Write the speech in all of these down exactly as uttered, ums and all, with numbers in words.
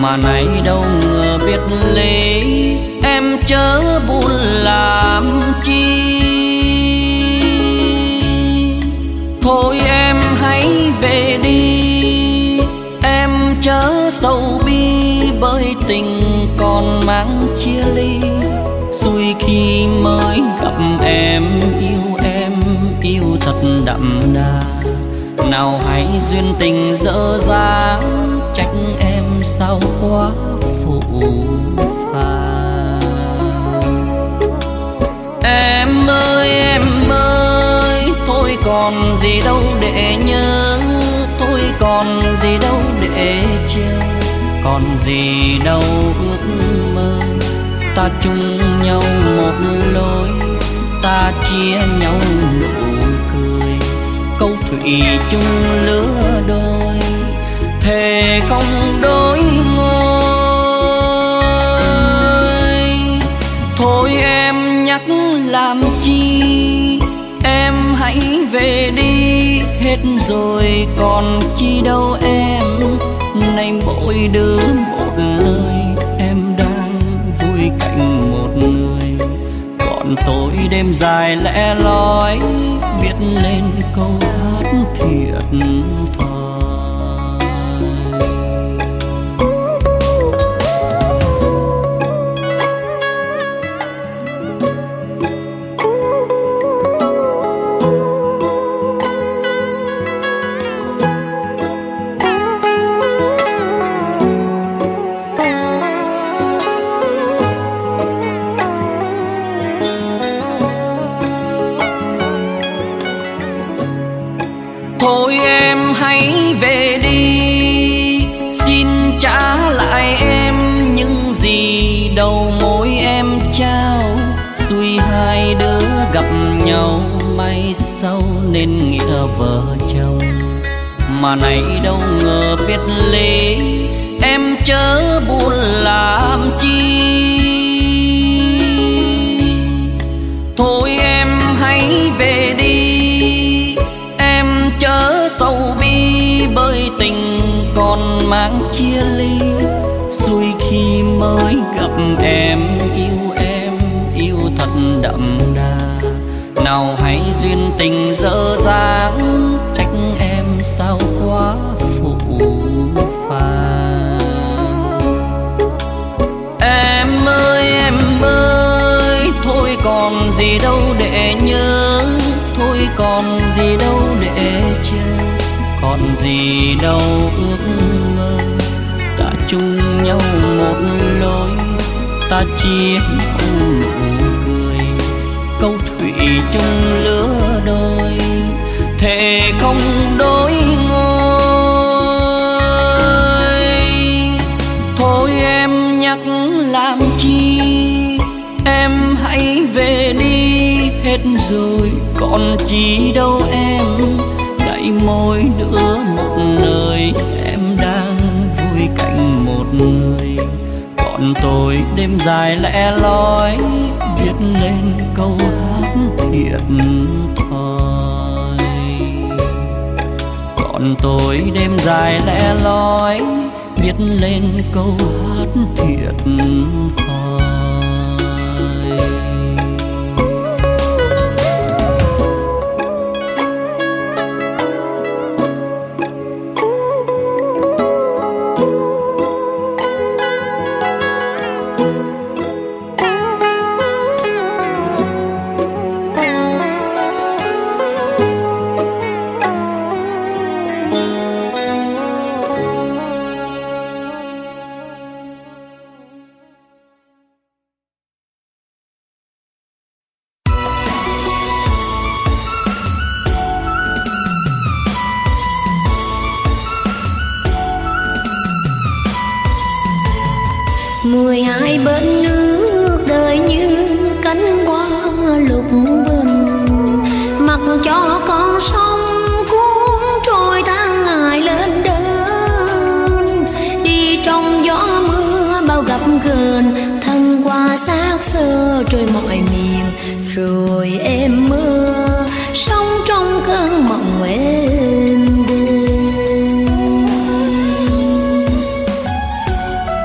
mà nay đâu ngờ biết lý, em chớ buồn làm chi. Thôi em hãy về đi, em chớ sầu bi, bởi tình còn mang chia ly. Rồi khi mới gặp em, yêu em yêu thật đậm đà, nào hay duyên tình dở dáng, trách em sao quá phụ phàng. Em ơi em ơi, thôi còn gì đâu để nhớ, thôi còn gì đâu để chờ, còn gì đâu ước mơ. Ta chung nhau một lối, ta chia nhau nụ cười, câu thủy chung lứa đôi, thề không đôi ngôi. Thôi em nhắc làm chi, em hãy về đi, hết rồi còn chi đâu em. Nay mỗi đứa một nơi, em đang vui cạnh một người, còn tôi đêm dài lẻ loi, viết lên câu hát thiệt thòi. Thôi em hãy về đi, xin trả lại em những gì đầu môi em trao. Rồi hai đứa gặp nhau mai sau nên nghĩa vợ chồng, mà nay đâu ngờ biết lý, em chớ buồn làm chi. Thôi em hãy về đi, em chớ sầu bi, bởi tình còn mang chia ly. Rồi khi mới gặp em, yêu em yêu thật đậm đà, nào hay duyên tình dở dáng, trách em sao quá phụ phàng. Em ơi em ơi, thôi còn gì đâu để nhớ, thôi còn gì đâu để chờ, còn gì đâu ước mơ. Ta chung nhau một lối, ta chia nhau nụ cười, câu thủy chung lứa đôi, thề không đôi ngôi. Thôi em nhắc làm chi, em hãy về đi, hết rồi còn chi đâu em. Đẩy môi nữa một nơi, em đang vui cạnh một người, còn tôi đêm dài lẻ loi, viết lên câu hát thiệt thòi. Còn tôi đêm dài lẻ loi, viết lên câu hát thiệt thòi. mười hai bên nước đời như cánh hoa lục bình, mặc cho con sông cuốn trôi tháng ngày lên đơn. Đi trong gió mưa bao gặp gờn, thân qua xác xơ trời mọi miền. Rồi em mơ sống trong cơn mộng êm đêm.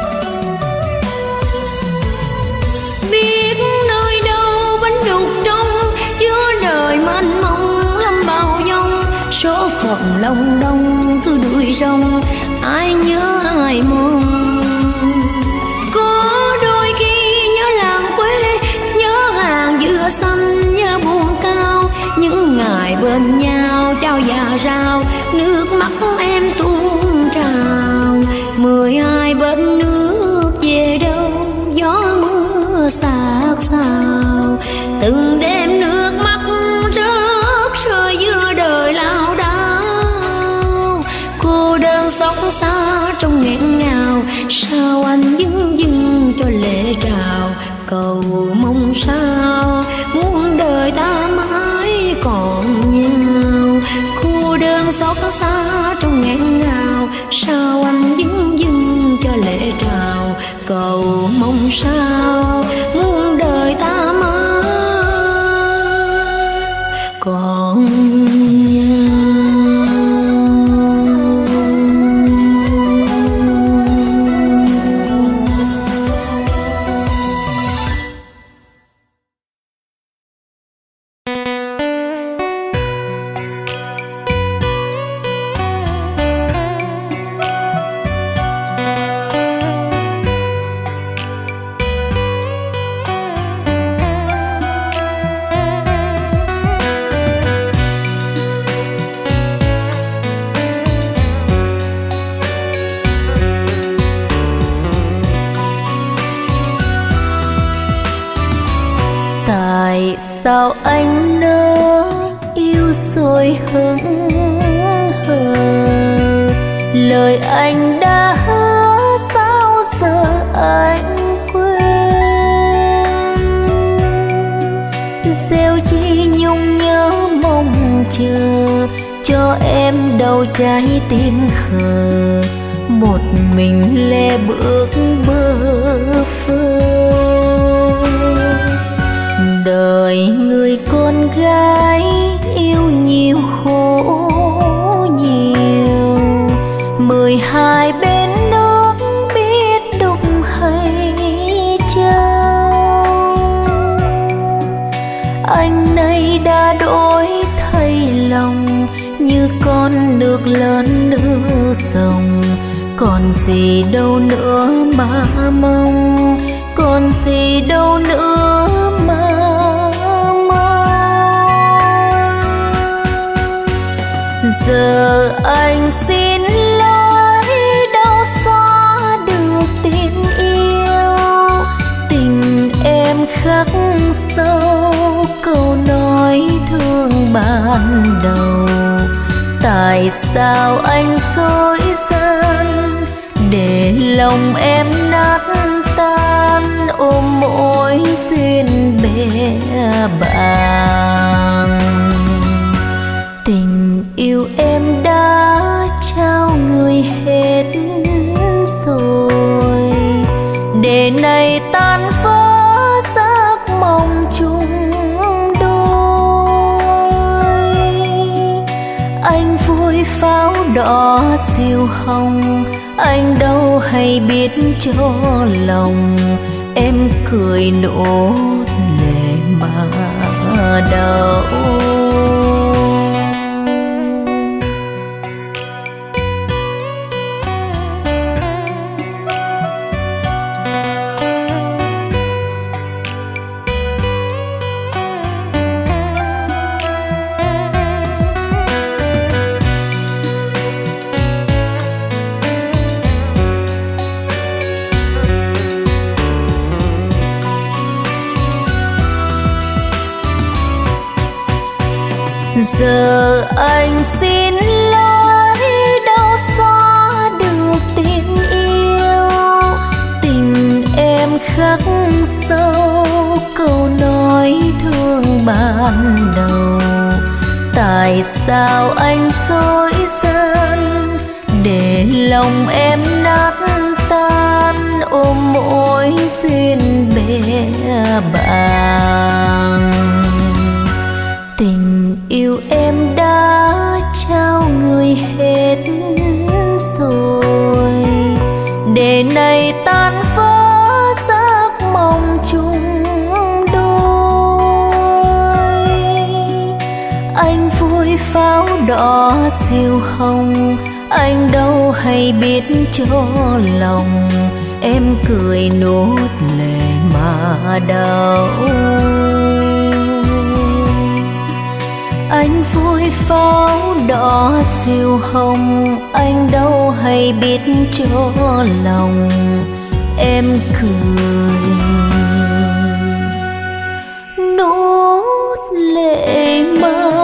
lòng đông cứ đuổi rong, ai nhớ ai mong. Có đôi khi nhớ làng quê, nhớ hàng dừa xanh, nhớ buồn cao, những ngày bên nhau trao và rao, nước mắt em tuôn trào. Mười hai bên nước về đâu, gió mưa xạt xào, từng đêm nước mắt rớt rơi giữa đời lao đao. Cô đơn xót xa trong nghẹn ngào, sao anh dưng dưng cho lệ trào. Cầu mong sao muôn đời ta mãi còn nhau. Cô đơn xót xa trong nghẹn ngào, sao anh dưng dưng cho lệ trào. Cầu mong sao muôn đời ta mãi còn nhau. Sao anh nỡ yêu rồi hững hờ, lời anh đã hứa sao giờ anh quên. Gieo chi nhung nhớ mong chờ, cho em đau trái tim khờ, một mình lê bước bơ phơ. Đời người con gái yêu nhiều khổ nhiều, mười hai bên nước biết đục hay chăng. Anh nay đã đổi thay lòng, như con nước lớn nước sông. Còn gì đâu nữa mà mong, còn gì đâu nữa mà giờ anh xin lỗi, đâu xóa được tình yêu. Tình em khắc sâu câu nói thương ban đầu. Tại sao anh dối gian để lòng em nát tan, ôm mối duyên bè bàng. Tình yêu em đã trao người hết rồi, để này tan vỡ giấc mộng chung đôi. Anh vui pháo đỏ diều hồng, anh đâu hay biết cho lòng. Em cười nốt lệ mà đau. Giờ anh xin lỗi, đâu xóa được tình yêu. Tình em khắc sâu câu nói thương ban đầu. Tại sao anh dối gian để lòng em nát tan, ôm mối duyên bè bàng. Tình yêu em đã trao người hết rồi, để này tan vỡ giấc mộng chung đôi. Anh vui pháo đỏ siêu hồng, anh đâu hay biết cho lòng em cười nuốt lệ mà đau. Anh vui pháo đỏ siêu hồng, anh đâu hay biết cho lòng em cười nuốt lệ mà